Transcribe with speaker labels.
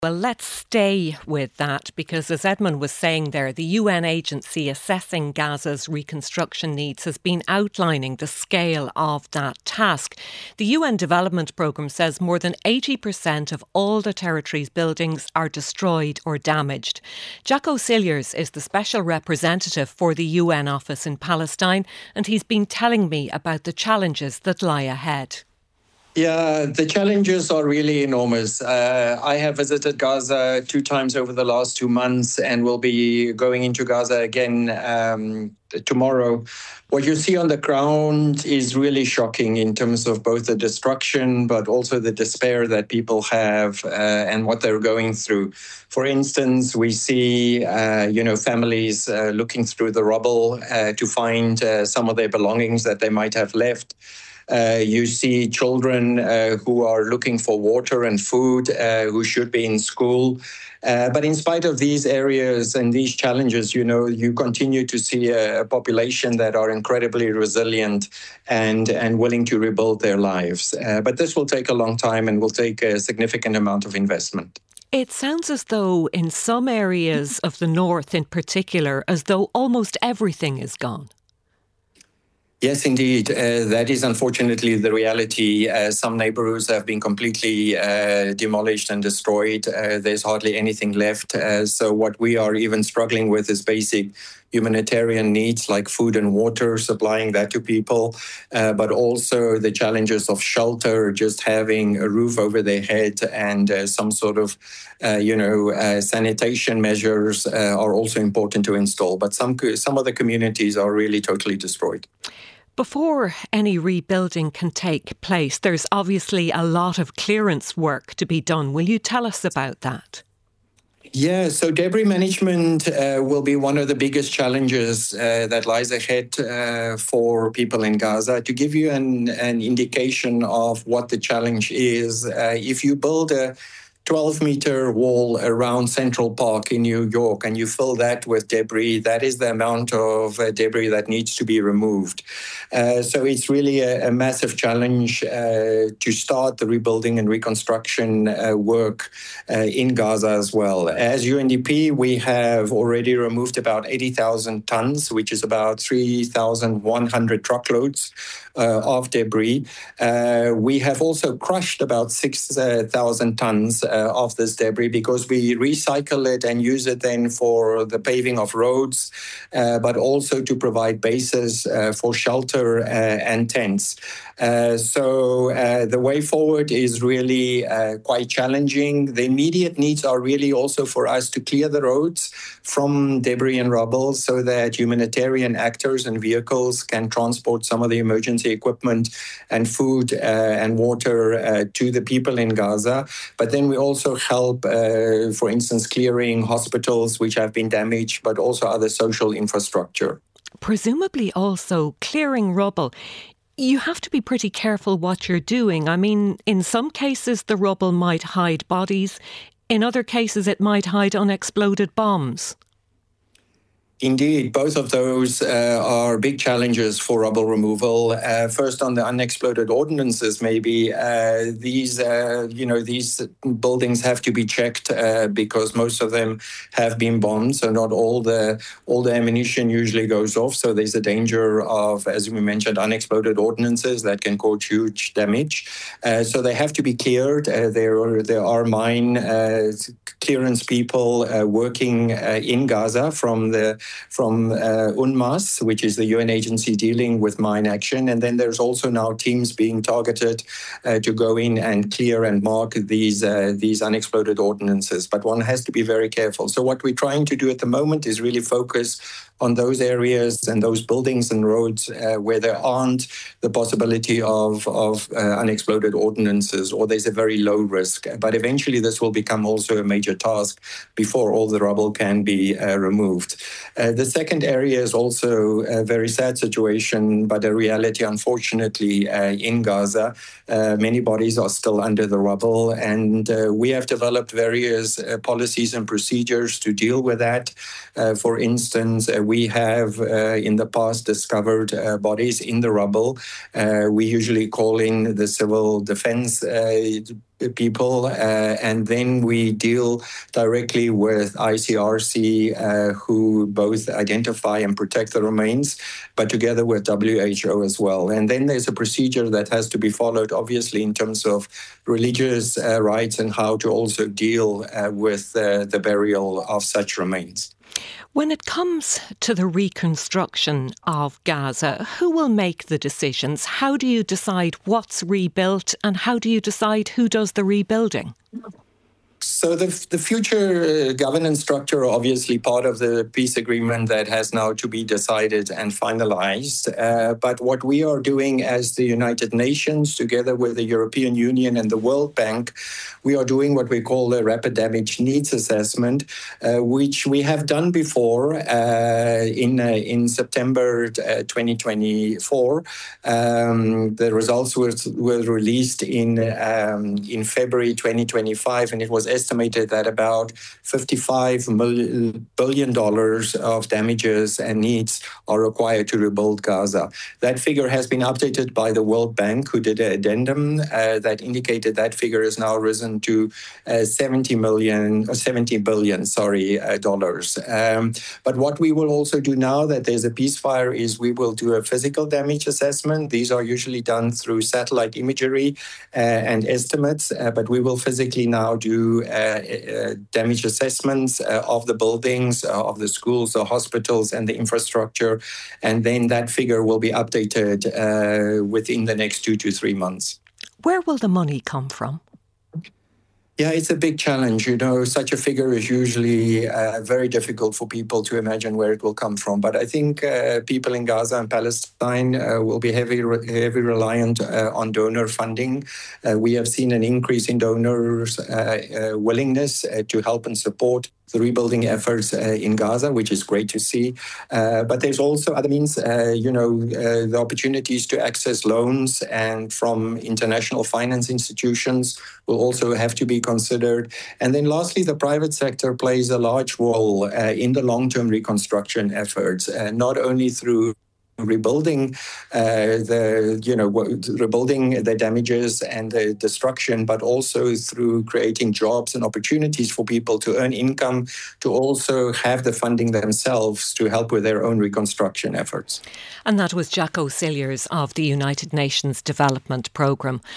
Speaker 1: Well, let's stay with that because, as Edmund was saying there, the UN agency assessing Gaza's reconstruction needs has been outlining the scale of that task. The UN Development Programme says more than 80% of all the territory's buildings are destroyed or damaged. Jaco Cilliers is the special representative for the UN office in Palestine, and he's been telling me about the challenges that lie ahead.
Speaker 2: Yeah, the challenges are really enormous. I have visited Gaza 2 times over the last 2 months and will be going into Gaza again tomorrow. What you see on the ground is really shocking in terms of both the destruction, but also the despair that people have and what they're going through. For instance, we see, families looking through the rubble to find some of their belongings that they might have left. You see children who are looking for water and food, who should be in school. But in spite of these areas and these challenges, you continue to see a population that are incredibly resilient and willing to rebuild their lives. But this will take a long time and will take a significant amount of investment.
Speaker 1: It sounds as though in some areas of the north in particular, as though almost everything is gone.
Speaker 2: Yes, indeed. That is unfortunately the reality. Some neighborhoods have been completely demolished and destroyed. There's hardly anything left. So what we are even struggling with is basic humanitarian needs like food and water, supplying that to people, but also the challenges of shelter, just having a roof over their head and some sort of, sanitation measures are also important to install. But some of the communities are really totally destroyed.
Speaker 1: Before any rebuilding can take place, there's obviously a lot of clearance work to be done. Will you tell us about that?
Speaker 2: Yeah, so debris management will be one of the biggest challenges that lies ahead for people in Gaza. To give you an indication of what the challenge is, if you build a 12-meter wall around Central Park in New York and you fill that with debris, that is the amount of debris that needs to be removed. So it's really a massive challenge to start the rebuilding and reconstruction work in Gaza as well. As UNDP, we have already removed about 80,000 tons, which is about 3,100 truckloads of debris. We have also crushed about 6,000 tons of this debris because we recycle it and use it then for the paving of roads, but also to provide bases for shelter and tents. So the way forward is really quite challenging. The immediate needs are really also for us to clear the roads from debris and rubble so that humanitarian actors and vehicles can transport some of the emergency equipment and food and water to the people in Gaza. But then we also help, for instance, clearing hospitals which have been damaged, but also other social infrastructure.
Speaker 1: Presumably also clearing rubble. You have to be pretty careful what you're doing. I mean, in some cases, the rubble might hide bodies. In other cases, it might hide unexploded bombs.
Speaker 2: Indeed, both of those are big challenges for rubble removal. First, on the unexploded ordnances, maybe these buildings have to be checked because most of them have been bombed. So not all the ammunition usually goes off. So there's a danger of, as we mentioned, unexploded ordnances that can cause huge damage. So they have to be cleared. There are mine clearance people working in Gaza from UNMAS, which is the UN agency dealing with mine action. And then there's also now teams being targeted to go in and clear and mark these unexploded ordnances. But one has to be very careful. So what we're trying to do at the moment is really focus on those areas and those buildings and roads where there aren't the possibility of unexploded ordnances, or there's a very low risk. But eventually this will become also a major task before all the rubble can be removed. The second area is also a very sad situation, but a reality, unfortunately, in Gaza. Many bodies are still under the rubble, and we have developed various policies and procedures to deal with that. For instance, we have in the past discovered bodies in the rubble. We usually call in the civil defense people, and then we deal directly with ICRC, who both identify and protect the remains, but together with WHO as well. And then there's a procedure that has to be followed, obviously, in terms of religious rights and how to also deal with the burial of such remains.
Speaker 1: When it comes to the reconstruction of Gaza, who will make the decisions? How do you decide what's rebuilt and how do you decide who does the rebuilding?
Speaker 2: So the future governance structure, obviously part of the peace agreement that has now to be decided and finalized. But what we are doing as the United Nations, together with the European Union and the World Bank, we are doing what we call a rapid damage needs assessment, which we have done before in September 2024. The results were released in February 2025, and it was estimated that about $55 billion of damages and needs are required to rebuild Gaza. That figure has been updated by the World Bank, who did an addendum that indicated that figure has now risen to $70 billion dollars. But what we will also do now that there's a ceasefire is we will do a physical damage assessment. These are usually done through satellite imagery and estimates, but we will physically now do damage assessments of the buildings, of the schools, the hospitals, and the infrastructure. And then that figure will be updated within the next 2 to 3 months.
Speaker 1: Where will the money come from?
Speaker 2: Yeah, it's a big challenge. Such a figure is usually very difficult for people to imagine where it will come from. But I think people in Gaza and Palestine will be heavy reliant on donor funding. We have seen an increase in donors' willingness to help and support the rebuilding efforts in Gaza, which is great to see. But there's also other means, the opportunities to access loans and from international finance institutions will also have to be considered. And then lastly, the private sector plays a large role in the long-term reconstruction efforts, not only through rebuilding rebuilding the damages and the destruction, but also through creating jobs and opportunities for people to earn income, to also have the funding themselves to help with their own reconstruction efforts.
Speaker 1: And that was Jaco Cilliers of the United Nations Development Programme.